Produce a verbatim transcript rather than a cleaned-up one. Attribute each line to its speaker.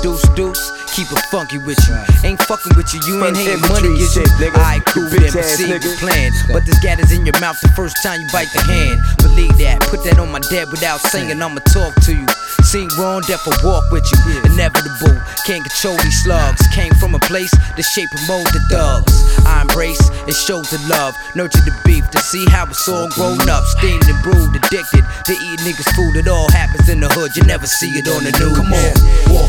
Speaker 1: deuce deuce, keep it funky with you. Ain't fucking with you, you ain't hating money, get you. Alright, cool, then proceed with plan. But this gat is in your mouth the first time you bite the hand. Believe that, put that on my dad without singing, I'ma talk to you. Seen wrong, deaf or walk with you. Inevitable, can't control these slugs. Came from a place that shape and mold the thugs. I embrace and show the love, nurture the beef to see how it's all grown up. Steamed and brewed, addicted to eat niggas' food. It all happens in the hood, you never see it on the news. Come on, walk.